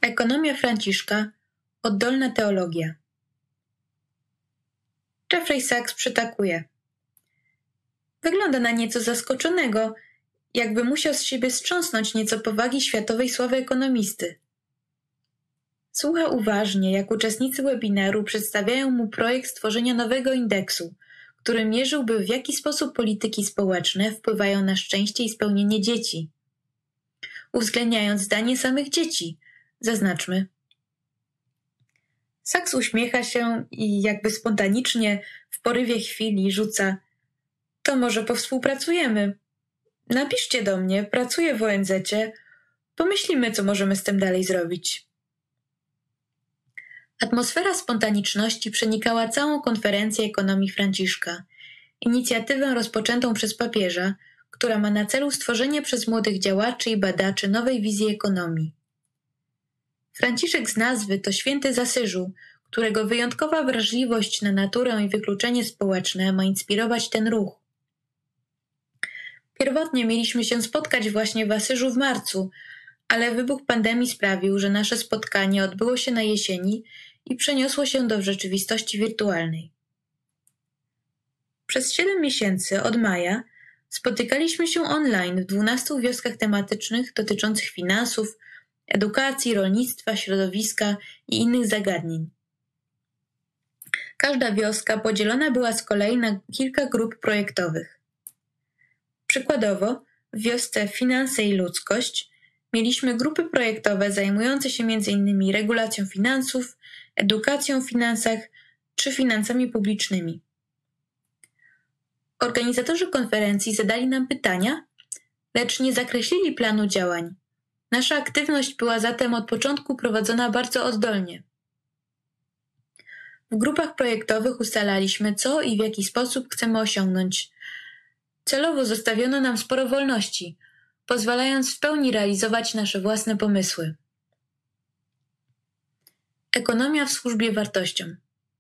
Ekonomia Franciszka, oddolna teologia. Jeffrey Sachs przytakuje. Wygląda na nieco zaskoczonego, jakby musiał z siebie strząsnąć nieco powagi światowej sławy ekonomisty. Słucha uważnie, jak uczestnicy webinaru przedstawiają mu projekt stworzenia nowego indeksu, który mierzyłby, w jaki sposób polityki społeczne wpływają na szczęście i spełnienie dzieci. Uwzględniając zdanie samych dzieci, zaznaczmy. Sachs uśmiecha się i jakby spontanicznie w porywie chwili rzuca: to może powspółpracujemy. Napiszcie do mnie, pracuję w ONZ-cie, pomyślimy, co możemy z tym dalej zrobić. Atmosfera spontaniczności przenikała całą konferencję ekonomii Franciszka, inicjatywę rozpoczętą przez papieża, która ma na celu stworzenie przez młodych działaczy i badaczy nowej wizji ekonomii. Franciszek z nazwy to święty z Asyżu, którego wyjątkowa wrażliwość na naturę i wykluczenie społeczne ma inspirować ten ruch. Pierwotnie mieliśmy się spotkać właśnie w Asyżu w marcu, ale wybuch pandemii sprawił, że nasze spotkanie odbyło się na jesieni i przeniosło się do rzeczywistości wirtualnej. Przez 7 miesięcy od maja spotykaliśmy się online w 12 wioskach tematycznych dotyczących finansów, edukacji, rolnictwa, środowiska i innych zagadnień. Każda wioska podzielona była z kolei na kilka grup projektowych. Przykładowo, w wiosce Finanse i Ludzkość mieliśmy grupy projektowe zajmujące się m.in. regulacją finansów, edukacją w finansach czy finansami publicznymi. Organizatorzy konferencji zadali nam pytania, lecz nie zakreślili planu działań. Nasza aktywność była zatem od początku prowadzona bardzo oddolnie. W grupach projektowych ustalaliśmy, co i w jaki sposób chcemy osiągnąć. Celowo zostawiono nam sporo wolności, pozwalając w pełni realizować nasze własne pomysły. Ekonomia w służbie wartościom.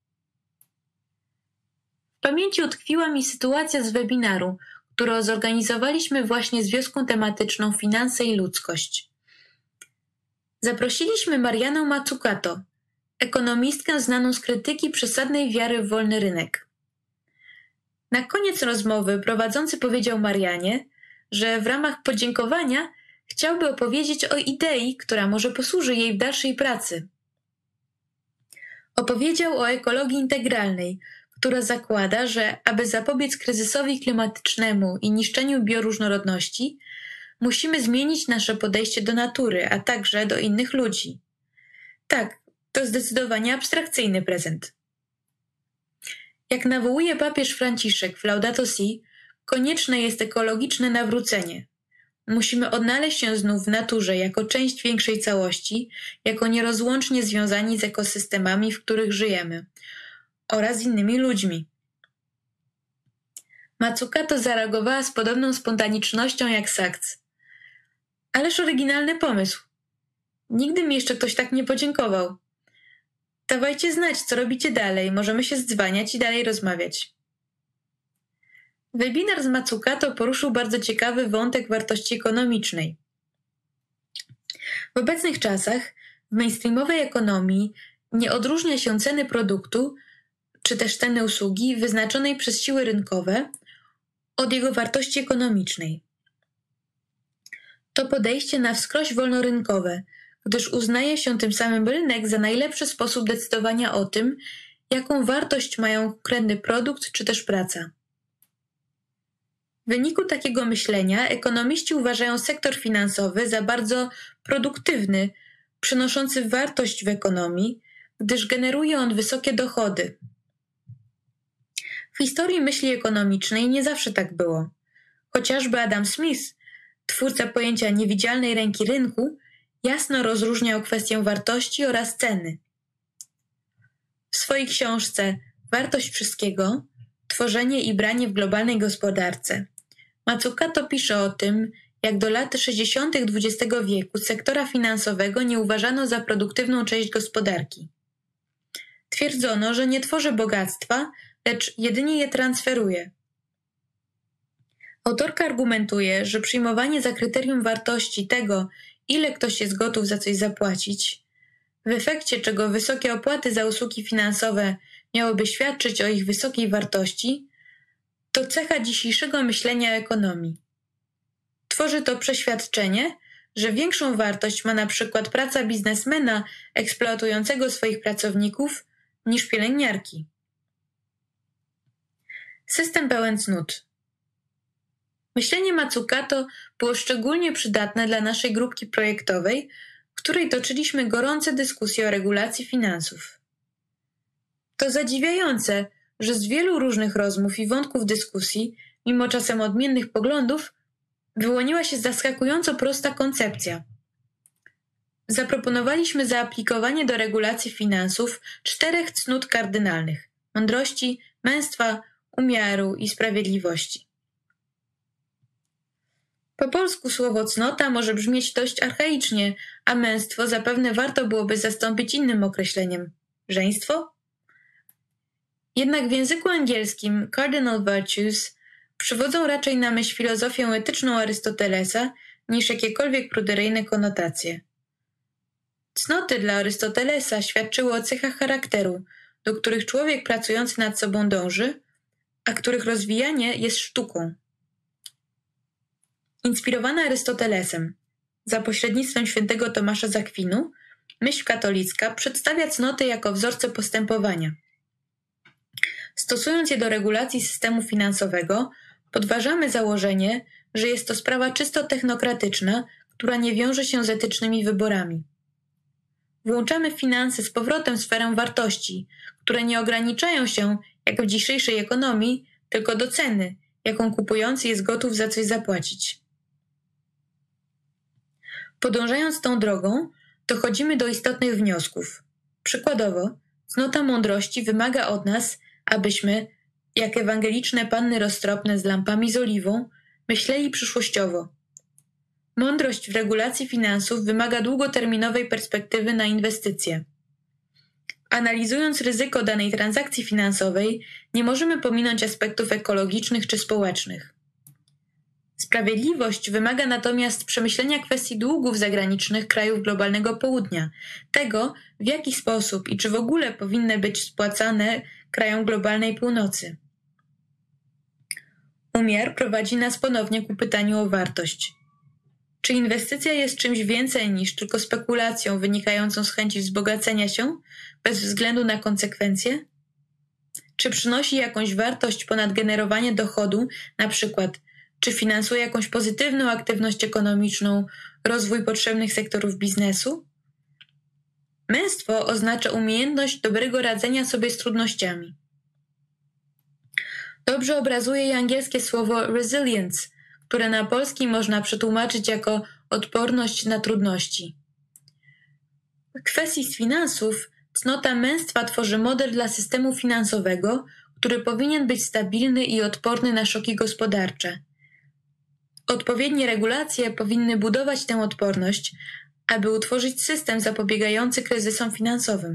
W pamięci utkwiła mi sytuacja z webinaru, którą zorganizowaliśmy właśnie z wioską tematyczną Finanse i Ludzkość. Zaprosiliśmy Mariannę Mazzucato, ekonomistkę znaną z krytyki przesadnej wiary w wolny rynek. Na koniec rozmowy prowadzący powiedział Marianie, że w ramach podziękowania chciałby opowiedzieć o idei, która może posłuży jej w dalszej pracy. Opowiedział o ekologii integralnej, która zakłada, że aby zapobiec kryzysowi klimatycznemu i niszczeniu bioróżnorodności, musimy zmienić nasze podejście do natury, a także do innych ludzi. Tak, to zdecydowanie abstrakcyjny prezent. Jak nawołuje papież Franciszek w Laudato Si, konieczne jest ekologiczne nawrócenie. Musimy odnaleźć się znów w naturze jako część większej całości, jako nierozłącznie związani z ekosystemami, w których żyjemy, oraz innymi ludźmi. Mazzucato zareagowała z podobną spontanicznością jak Sachs. Ależ oryginalny pomysł. Nigdy mi jeszcze ktoś tak nie podziękował. Dawajcie znać, co robicie dalej, możemy się zdzwaniać i dalej rozmawiać. Webinar z Mazzucato poruszył bardzo ciekawy wątek wartości ekonomicznej. W obecnych czasach w mainstreamowej ekonomii nie odróżnia się ceny produktu, czy też ceny usługi wyznaczonej przez siły rynkowe od jego wartości ekonomicznej. To podejście na wskroś wolnorynkowe, gdyż uznaje się tym samym rynek za najlepszy sposób decydowania o tym, jaką wartość mają konkretny produkt czy też praca. W wyniku takiego myślenia ekonomiści uważają sektor finansowy za bardzo produktywny, przynoszący wartość w ekonomii, gdyż generuje on wysokie dochody. W historii myśli ekonomicznej nie zawsze tak było. Chociażby Adam Smith, twórca pojęcia niewidzialnej ręki rynku, jasno rozróżniał kwestię wartości oraz ceny. W swojej książce Wartość wszystkiego – tworzenie i branie w globalnej gospodarce Mazzucato pisze o tym, jak do lat 60. XX wieku sektora finansowego nie uważano za produktywną część gospodarki. Twierdzono, że nie tworzy bogactwa, lecz jedynie je transferuje. Autorka argumentuje, że przyjmowanie za kryterium wartości tego, ile ktoś jest gotów za coś zapłacić, w efekcie czego wysokie opłaty za usługi finansowe miałyby świadczyć o ich wysokiej wartości, to cecha dzisiejszego myślenia o ekonomii. Tworzy to przeświadczenie, że większą wartość ma na przykład praca biznesmena eksploatującego swoich pracowników niż pielęgniarki. System pełen cnót. Myślenie Mazzucato było szczególnie przydatne dla naszej grupki projektowej, w której toczyliśmy gorące dyskusje o regulacji finansów. To zadziwiające, że z wielu różnych rozmów i wątków dyskusji, mimo czasem odmiennych poglądów, wyłoniła się zaskakująco prosta koncepcja. Zaproponowaliśmy zaaplikowanie do regulacji finansów 4 cnót kardynalnych: mądrości, męstwa, umiaru i sprawiedliwości. Po polsku słowo cnota może brzmieć dość archaicznie, a męstwo zapewne warto byłoby zastąpić innym określeniem – żeństwo? Jednak w języku angielskim cardinal virtues przywodzą raczej na myśl filozofię etyczną Arystotelesa niż jakiekolwiek pruderyjne konotacje. Cnoty dla Arystotelesa świadczyły o cechach charakteru, do których człowiek pracujący nad sobą dąży, a których rozwijanie jest sztuką. Inspirowana Arystotelesem, za pośrednictwem świętego Tomasza z Akwinu, myśl katolicka przedstawia cnoty jako wzorce postępowania. Stosując je do regulacji systemu finansowego, podważamy założenie, że jest to sprawa czysto technokratyczna, która nie wiąże się z etycznymi wyborami. Włączamy w finanse z powrotem w sferę wartości, które nie ograniczają się, jak w dzisiejszej ekonomii, tylko do ceny, jaką kupujący jest gotów za coś zapłacić. Podążając tą drogą, dochodzimy do istotnych wniosków. Przykładowo, cnota mądrości wymaga od nas, abyśmy, jak ewangeliczne panny roztropne z lampami z oliwą, myśleli przyszłościowo. Mądrość w regulacji finansów wymaga długoterminowej perspektywy na inwestycje. Analizując ryzyko danej transakcji finansowej, nie możemy pominąć aspektów ekologicznych czy społecznych. Sprawiedliwość wymaga natomiast przemyślenia kwestii długów zagranicznych krajów globalnego południa, tego, w jaki sposób i czy w ogóle powinny być spłacane krajom globalnej północy. Umiar prowadzi nas ponownie ku pytaniu o wartość. Czy inwestycja jest czymś więcej niż tylko spekulacją wynikającą z chęci wzbogacenia się, bez względu na konsekwencje? Czy przynosi jakąś wartość ponad generowanie dochodu, na przykład czy finansuje jakąś pozytywną aktywność ekonomiczną, rozwój potrzebnych sektorów biznesu? Męstwo oznacza umiejętność dobrego radzenia sobie z trudnościami. Dobrze obrazuje je angielskie słowo resilience, które na polski można przetłumaczyć jako odporność na trudności. W kwestii finansów cnota męstwa tworzy model dla systemu finansowego, który powinien być stabilny i odporny na szoki gospodarcze. Odpowiednie regulacje powinny budować tę odporność, aby utworzyć system zapobiegający kryzysom finansowym.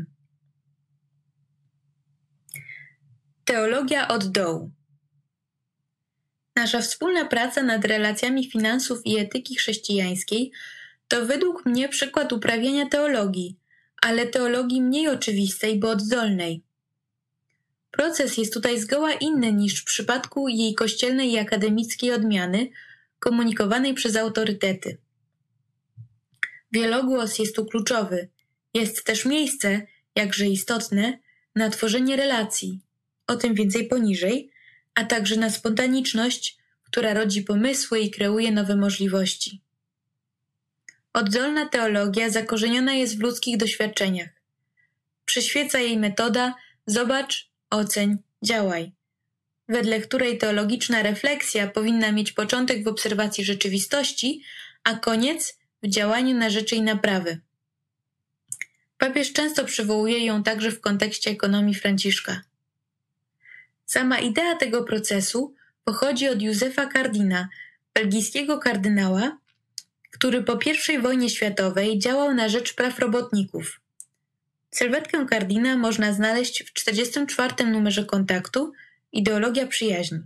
Teologia od dołu. Nasza wspólna praca nad relacjami finansów i etyki chrześcijańskiej to według mnie przykład uprawiania teologii, ale teologii mniej oczywistej, bo oddolnej. Proces jest tutaj zgoła inny niż w przypadku jej kościelnej i akademickiej odmiany, komunikowanej przez autorytety. Wielogłos jest tu kluczowy. Jest też miejsce, jakże istotne, na tworzenie relacji, o tym więcej poniżej, a także na spontaniczność, która rodzi pomysły i kreuje nowe możliwości. Oddolna teologia zakorzeniona jest w ludzkich doświadczeniach. Przyświeca jej metoda zobacz, oceń, działaj, wedle której teologiczna refleksja powinna mieć początek w obserwacji rzeczywistości, a koniec w działaniu na rzecz jej naprawy. Papież często przywołuje ją także w kontekście ekonomii Franciszka. Sama idea tego procesu pochodzi od Józefa Cardina, belgijskiego kardynała, który po I wojnie światowej działał na rzecz praw robotników. Sylwetkę Cardina można znaleźć w 44. numerze Kontaktu Ideologia przyjaźni.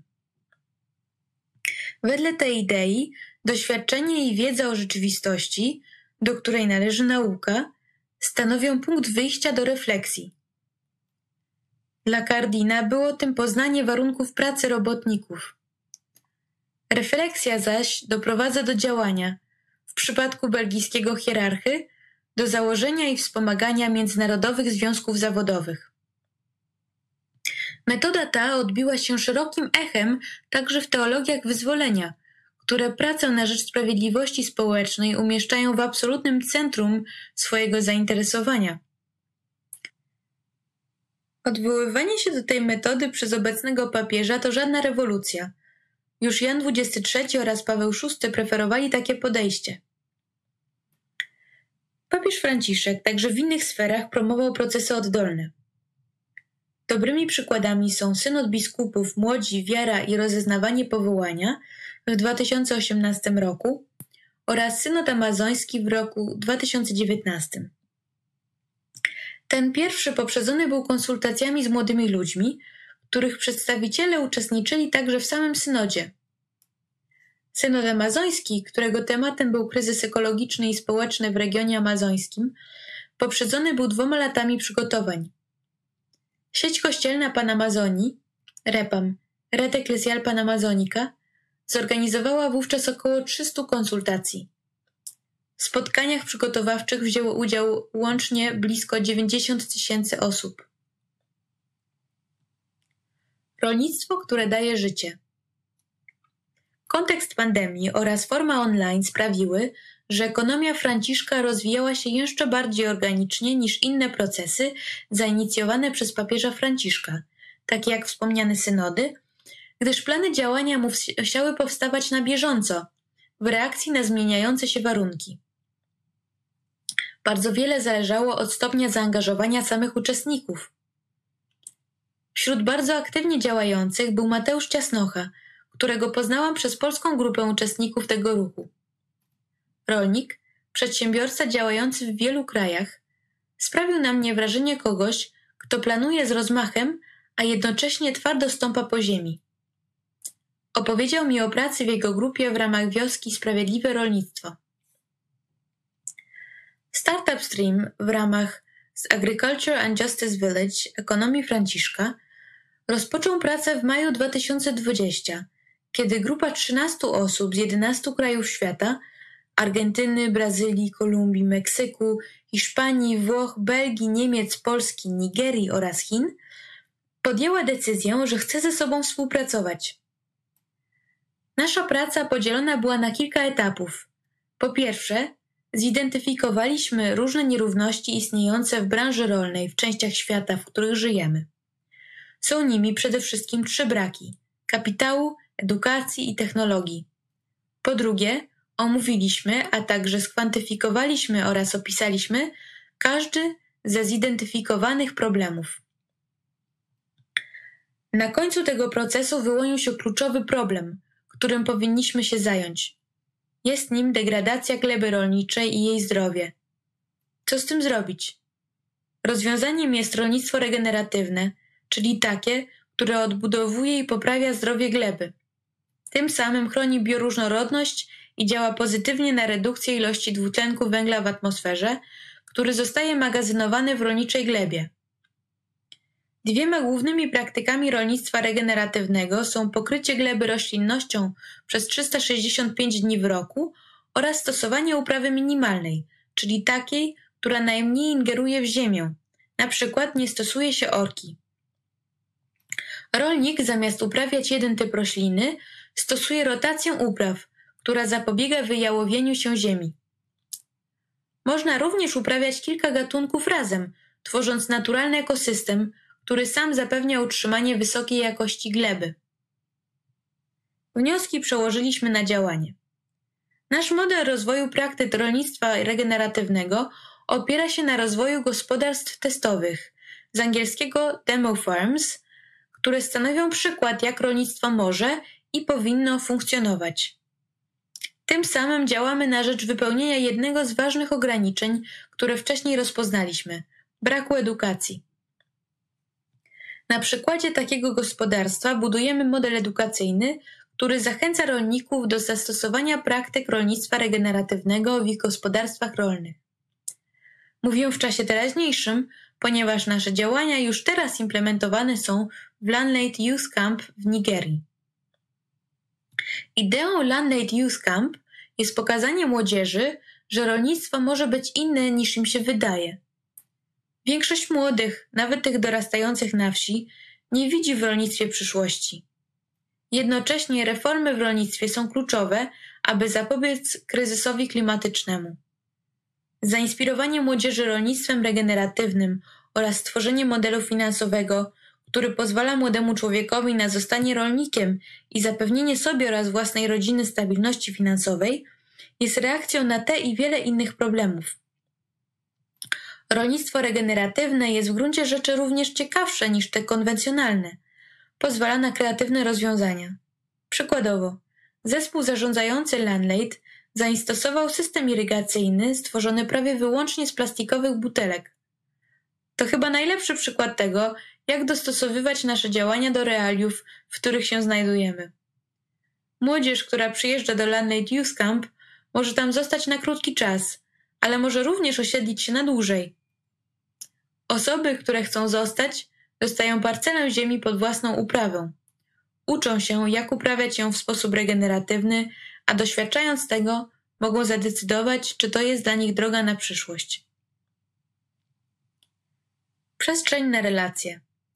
Wedle tej idei doświadczenie i wiedza o rzeczywistości, do której należy nauka, stanowią punkt wyjścia do refleksji. Dla Cardina było tym poznanie warunków pracy robotników. Refleksja zaś doprowadza do działania, w przypadku belgijskiego hierarchy, do założenia i wspomagania międzynarodowych związków zawodowych. Metoda ta odbiła się szerokim echem także w teologiach wyzwolenia, które pracę na rzecz sprawiedliwości społecznej umieszczają w absolutnym centrum swojego zainteresowania. Odwoływanie się do tej metody przez obecnego papieża to żadna rewolucja. Już Jan XXIII oraz Paweł VI preferowali takie podejście. Papież Franciszek także w innych sferach promował procesy oddolne. Dobrymi przykładami są Synod Biskupów Młodzi, Wiara i Rozeznawanie Powołania w 2018 roku oraz Synod Amazoński w roku 2019. Ten pierwszy poprzedzony był konsultacjami z młodymi ludźmi, których przedstawiciele uczestniczyli także w samym synodzie. Synod Amazoński, którego tematem był kryzys ekologiczny i społeczny w regionie amazońskim, poprzedzony był 2 latami przygotowań. Sieć kościelna Panamazonii, REPAM, Red Ecclesial Panamazonica, zorganizowała wówczas około 300 konsultacji. W spotkaniach przygotowawczych wzięło udział łącznie blisko 90 000 osób. Rolnictwo, które daje życie. Kontekst pandemii oraz forma online sprawiły, że ekonomia Franciszka rozwijała się jeszcze bardziej organicznie niż inne procesy zainicjowane przez papieża Franciszka, takie jak wspomniane synody, gdyż plany działania musiały powstawać na bieżąco, w reakcji na zmieniające się warunki. Bardzo wiele zależało od stopnia zaangażowania samych uczestników. Wśród bardzo aktywnie działających był Mateusz Ciasnocha, którego poznałam przez polską grupę uczestników tego ruchu. Rolnik, przedsiębiorca działający w wielu krajach, sprawił na mnie wrażenie kogoś, kto planuje z rozmachem, a jednocześnie twardo stąpa po ziemi. Opowiedział mi o pracy w jego grupie w ramach wioski Sprawiedliwe Rolnictwo. Startup Stream w ramach z Agriculture and Justice Village ekonomii Franciszka rozpoczął pracę w maju 2020, kiedy grupa 13 osób z 11 krajów świata – Argentyny, Brazylii, Kolumbii, Meksyku, Hiszpanii, Włoch, Belgii, Niemiec, Polski, Nigerii oraz Chin – podjęła decyzję, że chce ze sobą współpracować. Nasza praca podzielona była na kilka etapów. Po pierwsze, zidentyfikowaliśmy różne nierówności istniejące w branży rolnej w częściach świata, w których żyjemy. Są nimi przede wszystkim 3 braki – kapitału, edukacji i technologii. Po drugie, omówiliśmy, a także skwantyfikowaliśmy oraz opisaliśmy każdy ze zidentyfikowanych problemów. Na końcu tego procesu wyłonił się kluczowy problem, którym powinniśmy się zająć. Jest nim degradacja gleby rolniczej i jej zdrowie. Co z tym zrobić? Rozwiązaniem jest rolnictwo regeneratywne, czyli takie, które odbudowuje i poprawia zdrowie gleby. Tym samym chroni bioróżnorodność i działa pozytywnie na redukcję ilości dwutlenku węgla w atmosferze, który zostaje magazynowany w rolniczej glebie. 2 głównymi praktykami rolnictwa regeneratywnego są pokrycie gleby roślinnością przez 365 dni w roku oraz stosowanie uprawy minimalnej, czyli takiej, która najmniej ingeruje w ziemię, na przykład nie stosuje się orki. Rolnik zamiast uprawiać jeden typ rośliny, stosuje rotację upraw, która zapobiega wyjałowieniu się ziemi. Można również uprawiać kilka gatunków razem, tworząc naturalny ekosystem, który sam zapewnia utrzymanie wysokiej jakości gleby. Wnioski przełożyliśmy na działanie. Nasz model rozwoju praktyk rolnictwa regeneratywnego opiera się na rozwoju gospodarstw testowych, z angielskiego demo farms, które stanowią przykład, jak rolnictwo może i powinno funkcjonować. Tym samym działamy na rzecz wypełnienia jednego z ważnych ograniczeń, które wcześniej rozpoznaliśmy – braku edukacji. Na przykładzie takiego gospodarstwa budujemy model edukacyjny, który zachęca rolników do zastosowania praktyk rolnictwa regeneratywnego w ich gospodarstwach rolnych. Mówię w czasie teraźniejszym, ponieważ nasze działania już teraz implementowane są w Landlate Youth Camp w Nigerii. Ideą Landlate Youth Camp jest pokazanie młodzieży, że rolnictwo może być inne niż im się wydaje. Większość młodych, nawet tych dorastających na wsi, nie widzi w rolnictwie przyszłości. Jednocześnie reformy w rolnictwie są kluczowe, aby zapobiec kryzysowi klimatycznemu. Zainspirowanie młodzieży rolnictwem regeneratywnym oraz stworzenie modelu finansowego, który pozwala młodemu człowiekowi na zostanie rolnikiem i zapewnienie sobie oraz własnej rodziny stabilności finansowej, jest reakcją na te i wiele innych problemów. Rolnictwo regeneratywne jest w gruncie rzeczy również ciekawsze niż te konwencjonalne. Pozwala na kreatywne rozwiązania. Przykładowo, zespół zarządzający Landlate zainstosował system irygacyjny stworzony prawie wyłącznie z plastikowych butelek. To chyba najlepszy przykład tego, jak dostosowywać nasze działania do realiów, w których się znajdujemy. Młodzież, która przyjeżdża do Landlate Youth Camp, może tam zostać na krótki czas, ale może również osiedlić się na dłużej. Osoby, które chcą zostać, dostają parcelę ziemi pod własną uprawę. Uczą się, jak uprawiać ją w sposób regeneratywny, a doświadczając tego, mogą zadecydować, czy to jest dla nich droga na przyszłość. Przestrzeń na relacje.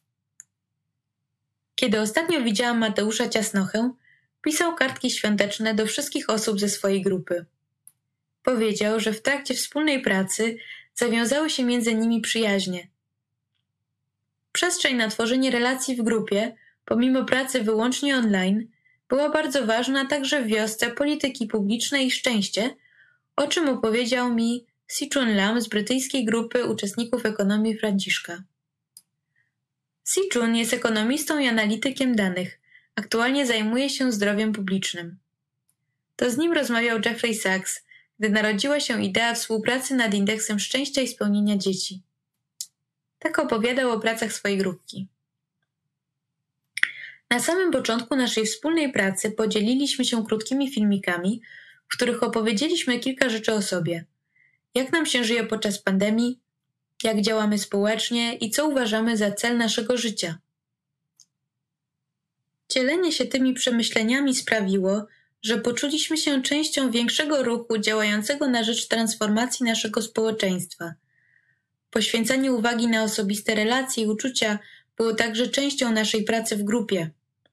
Kiedy ostatnio widziałam Mateusza Ciasnochę, pisał kartki świąteczne do wszystkich osób ze swojej grupy. Powiedział, że w trakcie wspólnej pracy zawiązały się między nimi przyjaźnie. Przestrzeń na tworzenie relacji w grupie, pomimo pracy wyłącznie online, była bardzo ważna także w wiosce polityki publicznej i szczęście, o czym opowiedział mi Si-Chun Lam z brytyjskiej grupy uczestników ekonomii Franciszka. Si-Chun jest ekonomistą i analitykiem danych. Aktualnie zajmuje się zdrowiem publicznym. To z nim rozmawiał Jeffrey Sachs, gdy narodziła się idea współpracy nad indeksem szczęścia i spełnienia dzieci. Tak opowiadał o pracach swojej grupki. Na samym początku naszej wspólnej pracy podzieliliśmy się krótkimi filmikami, w których opowiedzieliśmy kilka rzeczy o sobie. Jak nam się żyje podczas pandemii, jak działamy społecznie i co uważamy za cel naszego życia. Dzielenie się tymi przemyśleniami sprawiło, że poczuliśmy się częścią większego ruchu działającego na rzecz transformacji naszego społeczeństwa. Poświęcanie uwagi na osobiste relacje i uczucia było także częścią naszej pracy w grupie.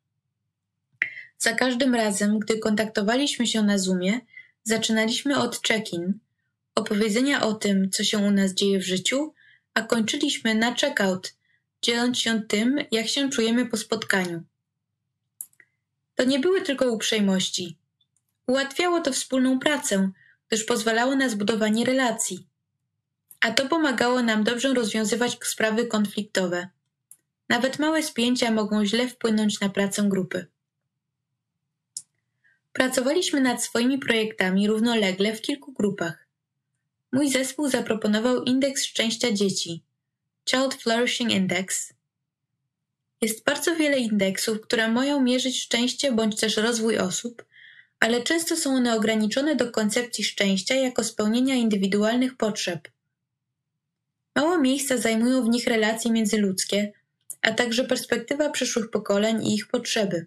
Za każdym razem, gdy kontaktowaliśmy się na Zoomie, zaczynaliśmy od check-in, opowiedzenia o tym, co się u nas dzieje w życiu, a kończyliśmy na check-out, dzieląc się tym, jak się czujemy po spotkaniu. To nie były tylko uprzejmości. Ułatwiało to wspólną pracę, gdyż pozwalało na zbudowanie relacji. A to pomagało nam dobrze rozwiązywać sprawy konfliktowe. Nawet małe spięcia mogą źle wpłynąć na pracę grupy. Pracowaliśmy nad swoimi projektami równolegle w kilku grupach. Mój zespół zaproponował indeks szczęścia dzieci, Child Flourishing Index. Jest bardzo wiele indeksów, które mają mierzyć szczęście bądź też rozwój osób, ale często są one ograniczone do koncepcji szczęścia jako spełnienia indywidualnych potrzeb. Mało miejsca zajmują w nich relacje międzyludzkie, a także perspektywa przyszłych pokoleń i ich potrzeby.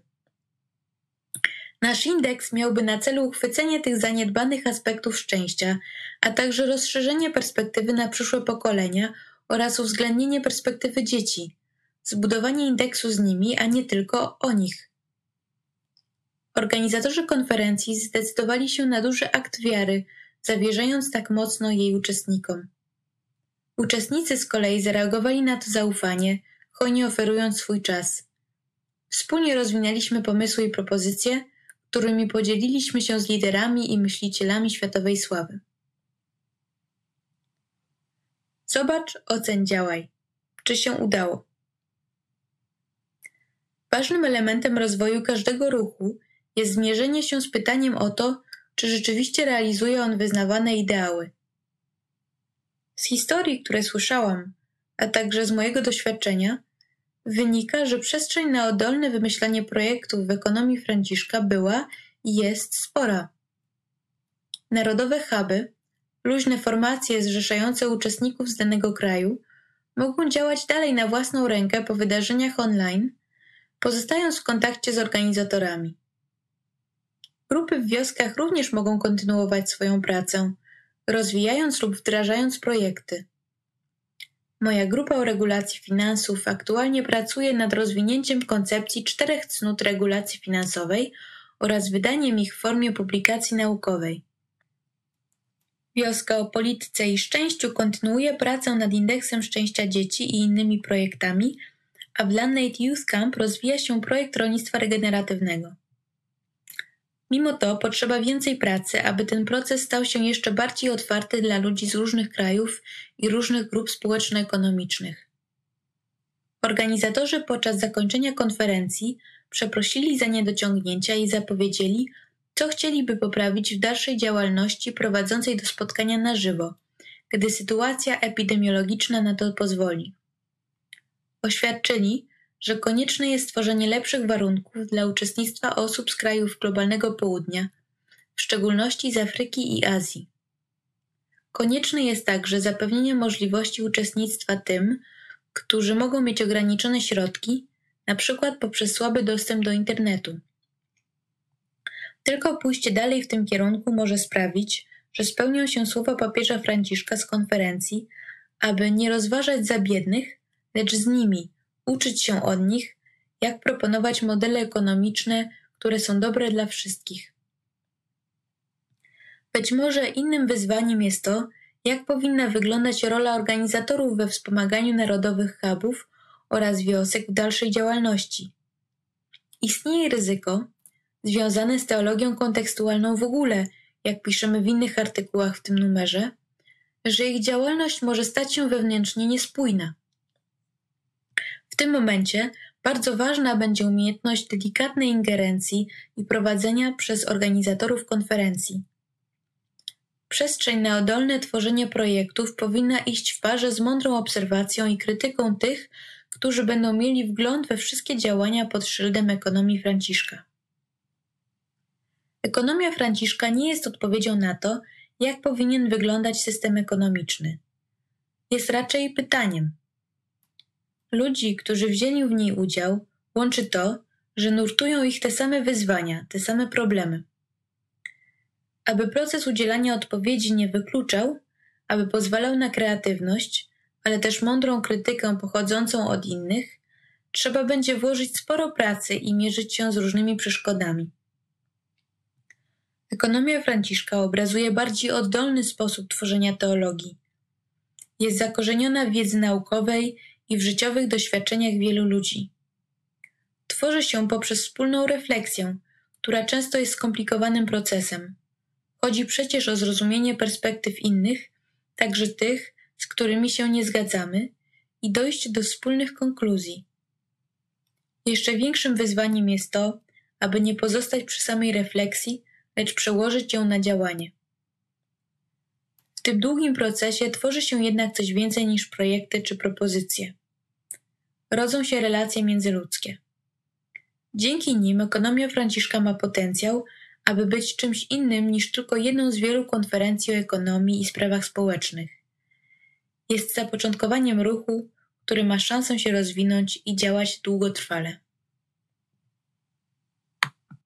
Nasz indeks miałby na celu uchwycenie tych zaniedbanych aspektów szczęścia, a także rozszerzenie perspektywy na przyszłe pokolenia oraz uwzględnienie perspektywy dzieci, zbudowanie indeksu z nimi, a nie tylko o nich. Organizatorzy konferencji zdecydowali się na duży akt wiary, zawierzając tak mocno jej uczestnikom. Uczestnicy z kolei zareagowali na to zaufanie, hojnie oferując swój czas. Wspólnie rozwinęliśmy pomysły i propozycje, którymi podzieliliśmy się z liderami i myślicielami światowej sławy. Zobacz, oceń, działaj. Czy się udało? Ważnym elementem rozwoju każdego ruchu jest zmierzenie się z pytaniem o to, czy rzeczywiście realizuje on wyznawane ideały. Z historii, które słyszałam, a także z mojego doświadczenia, wynika, że przestrzeń na oddolne wymyślanie projektów w ekonomii Franciszka była i jest spora. Narodowe huby, luźne formacje zrzeszające uczestników z danego kraju mogą działać dalej na własną rękę po wydarzeniach online, pozostając w kontakcie z organizatorami. Grupy w wioskach również mogą kontynuować swoją pracę, rozwijając lub wdrażając projekty. Moja grupa o regulacji finansów aktualnie pracuje nad rozwinięciem koncepcji 4 cnót regulacji finansowej oraz wydaniem ich w formie publikacji naukowej. Wioska o polityce i szczęściu kontynuuje pracę nad indeksem szczęścia dzieci i innymi projektami, a w Lannate Youth Camp rozwija się projekt rolnictwa regeneratywnego. Mimo to potrzeba więcej pracy, aby ten proces stał się jeszcze bardziej otwarty dla ludzi z różnych krajów i różnych grup społeczno-ekonomicznych. Organizatorzy podczas zakończenia konferencji przeprosili za niedociągnięcia i zapowiedzieli, co chcieliby poprawić w dalszej działalności prowadzącej do spotkania na żywo, gdy sytuacja epidemiologiczna na to pozwoli. Oświadczyli, że konieczne jest stworzenie lepszych warunków dla uczestnictwa osób z krajów globalnego południa, w szczególności z Afryki i Azji. Konieczne jest także zapewnienie możliwości uczestnictwa tym, którzy mogą mieć ograniczone środki, np. poprzez słaby dostęp do internetu. Tylko pójście dalej w tym kierunku może sprawić, że spełnią się słowa papieża Franciszka z konferencji, aby nie rozważać za biednych, lecz z nimi, uczyć się od nich, jak proponować modele ekonomiczne, które są dobre dla wszystkich. Być może innym wyzwaniem jest to, jak powinna wyglądać rola organizatorów we wspomaganiu narodowych hubów oraz wiosek w dalszej działalności. Istnieje ryzyko, związane z teologią kontekstualną w ogóle, jak piszemy w innych artykułach w tym numerze, że ich działalność może stać się wewnętrznie niespójna. W tym momencie bardzo ważna będzie umiejętność delikatnej ingerencji i prowadzenia przez organizatorów konferencji. Przestrzeń na oddolne tworzenie projektów powinna iść w parze z mądrą obserwacją i krytyką tych, którzy będą mieli wgląd we wszystkie działania pod szyldem ekonomii Franciszka. Ekonomia Franciszka nie jest odpowiedzią na to, jak powinien wyglądać system ekonomiczny. Jest raczej pytaniem. Ludzi, którzy wzięli w niej udział, łączy to, że nurtują ich te same wyzwania, te same problemy. Aby proces udzielania odpowiedzi nie wykluczał, aby pozwalał na kreatywność, ale też mądrą krytykę pochodzącą od innych, trzeba będzie włożyć sporo pracy i mierzyć się z różnymi przeszkodami. Ekonomia Franciszka obrazuje bardziej oddolny sposób tworzenia teologii. Jest zakorzeniona w wiedzy naukowej i w życiowych doświadczeniach wielu ludzi. Tworzy się poprzez wspólną refleksję, która często jest skomplikowanym procesem. Chodzi przecież o zrozumienie perspektyw innych, także tych, z którymi się nie zgadzamy, i dojście do wspólnych konkluzji. Jeszcze większym wyzwaniem jest to, aby nie pozostać przy samej refleksji, lecz przełożyć ją na działanie. W tym długim procesie tworzy się jednak coś więcej niż projekty czy propozycje. Rodzą się relacje międzyludzkie. Dzięki nim ekonomia Franciszka ma potencjał, aby być czymś innym niż tylko jedną z wielu konferencji o ekonomii i sprawach społecznych. Jest zapoczątkowaniem ruchu, który ma szansę się rozwinąć i działać długotrwale.